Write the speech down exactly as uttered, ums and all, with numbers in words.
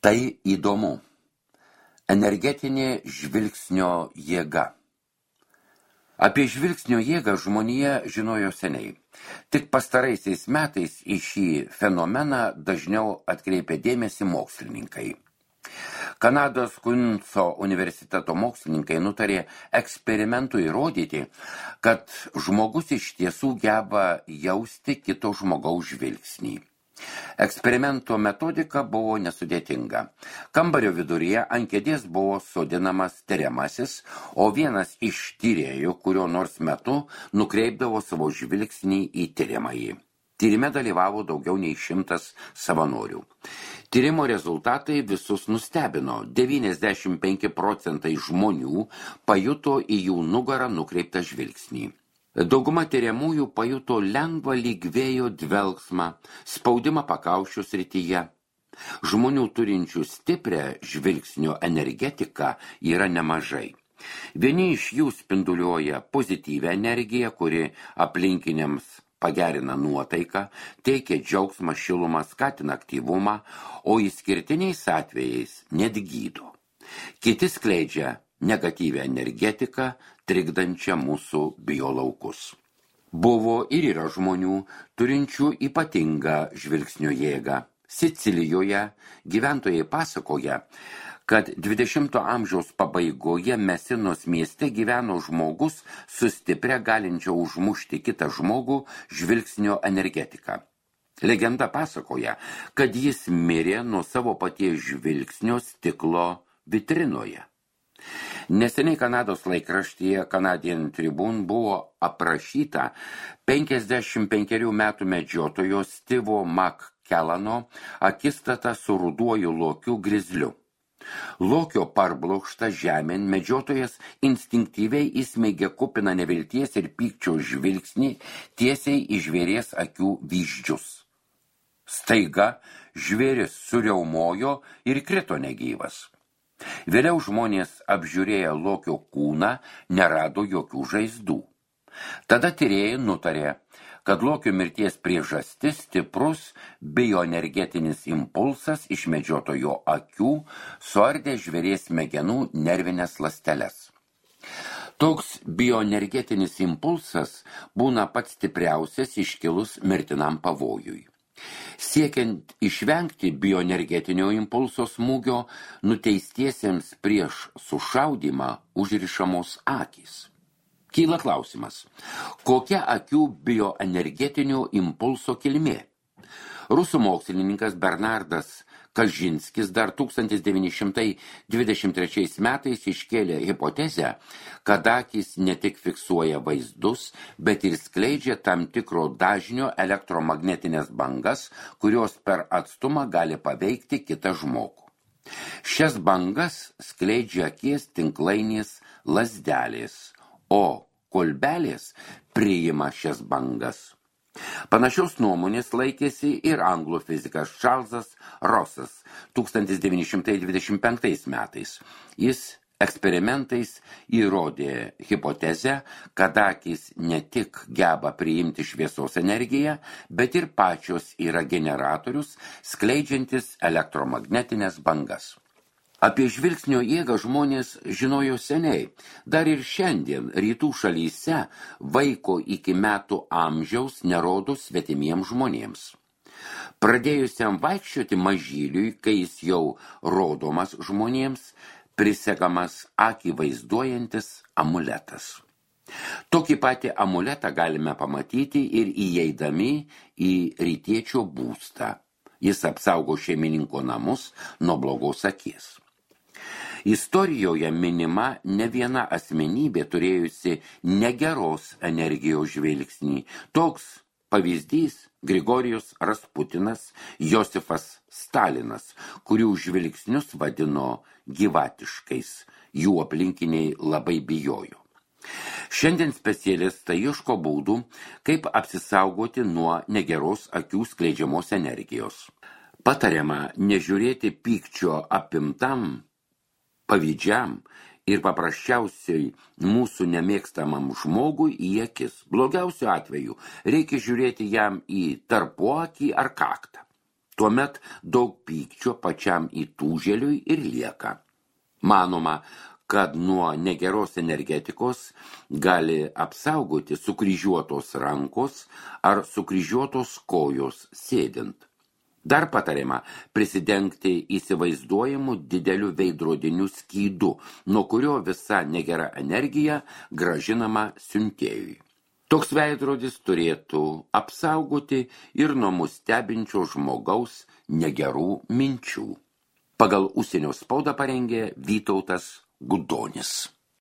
Tai įdomu. Energetinė žvilgsnio jėga. Apie žvilgsnio jėgą žmonija žinojo seniai. Tik pastaraisiais metais į šį fenomeną dažniau atkreipia dėmesį mokslininkai. Kanados Queenso universiteto mokslininkai nutarė eksperimentu įrodyti, kad žmogus iš tiesų geba jausti kito žmogaus žvilgsnį. Eksperimento metodika buvo nesudėtinga. Kambario viduryje ant kėdės buvo sodinamas tiriamasis, o vienas iš tyrėjų kurio nors metu nukreipdavo savo žvilgsnį į tiriamąjį. Tyrime dalyvavo daugiau nei šimtas savanorių. Tyrimo rezultatai visus nustebino. devyniasdešimt penki procentai žmonių pajuto į jų nugarą nukreiptą žvilgsnį. Dauguma tiriamųjų pajuto lengvą lyg vėjo dvelksmą, spaudimą pakauščio srityje. Žmonių turinčių stiprią žvilgsnio energetiką yra nemažai. Vieni iš jų spinduliuoja pozityvią energiją, kuri aplinkiniams pagerina nuotaiką, teikia džiaugsmą, šilumą, skatina aktyvumą, o išskirtiniais atvejais net gydo. Kiti skleidžia negatyvią energetiką, trikdančią mūsų biolaukus. Buvo ir yra žmonių, turinčių ypatingą žvilgsnio jėgą. Sicilijoje gyventojai pasakoja, kad dvidešimto amžiaus pabaigoje Mesinos mieste gyveno žmogus su stipria galinčia užmušti kitą žmogų žvilgsnio energetiką. Legenda pasakoja, kad jis mirė nuo savo paties žvilgsnio stiklo vitrinoje. Neseniai Kanados laikraštyje Canadian Tribune buvo aprašyta penkiasdešimt penkerių metų medžiotojo Stevo McKellano akistata su ruduoju lokiu grizliu. Lokio parblokštą žemėn medžiotojas instinktyviai įsmeigė kupiną nevilties ir pykčio žvilgsnį tiesiai į žvėries akių vyzdžius. Staiga žvėris suriaumojo ir krito negyvas. Vėliau žmonės apžiūrėję lokio kūną nerado jokių žaizdų. Tada tyrėjai nutarė, kad lokio mirties priežastis stiprus bioenergetinis impulsas iš medžiotojo akių suardė žvėries smegenų nervinės ląsteles. Toks bioenergetinis impulsas būna pats stipriausias iškilus mirtinam pavojui. Siekiant išvengti bioenergetinio impulso smūgio, nuteistiesiems prieš sušaudymą užrišamos akys. Kyla klausimas, kokia akių bioenergetinio impulso kilmė? Rusų mokslininkas Bernardas Kažinskis dar tūkstantis devyni šimtai dvidešimt trečiais metais iškėlė hipotezę, kad akys ne tik fiksuoja vaizdus, bet ir skleidžia tam tikro dažnio elektromagnetinės bangas, kurios per atstumą gali paveikti kitą žmogų. Šias bangas skleidžia akies tinklainės lazdelės, o kolbelės priima šias bangas. Panašios nuomonės laikėsi ir anglų fizikas Čarlzas Rossas tūkstantis devyni šimtai dvidešimt penktais metais. Jis eksperimentais įrodė hipotezę, kad akys ne tik geba priimti šviesos energiją, bet ir pačios yra generatorius, skleidžiantis elektromagnetinės bangas. Apie žvilgsnio jėgą žmonės žinojo seniai. Dar ir šiandien rytų šalyse vaiko iki metų amžiaus nerodo svetimiems žmonėms. Pradėjusiam vaikščioti mažyliui, kai jis jau rodomas žmonėms, prisegamas akį vaizduojantis amuletas. Tokį patį amuletą galime pamatyti ir įeidami į rytiečio būstą. Jis apsaugo šeimininko namus nuo blogos akies. Istorijoje minima ne viena asmenybė turėjusi negeros energijos žvilgsnį. Toks pavyzdys Grigorijus Rasputinas, Josifas Stalinas, kurių žvilgsnius vadino gyvatiškais, jų aplinkiniai labai bijojo. Šiandien specialistai ieško būdų, kaip apsisaugoti nuo negeros akių skleidžiamos energijos. Patariama nežiūrėti pykčio apimtam, pavydžiam ir paprasčiausiai mūsų nemėgstamam žmogui į akis. Blogiausiu atveju reikia žiūrėti jam į tarpuakį ar kaktą. Tuomet daug pykčio pačiam įtūžėliui ir lieka. Manoma, kad nuo negeros energetikos gali apsaugoti sukryžiuotos rankos ar sukryžiuotos kojos sėdint. Dar patariama prisidengti įsivaizduojamu dideliu veidrodiniu skydu, nuo kurio visa negera energija grąžinama siuntėjui. Toks veidrodis turėtų apsaugoti ir nuo mus stebinčio žmogaus negerų minčių. Pagal užsienio spaudą parengė Vytautas Gudonis.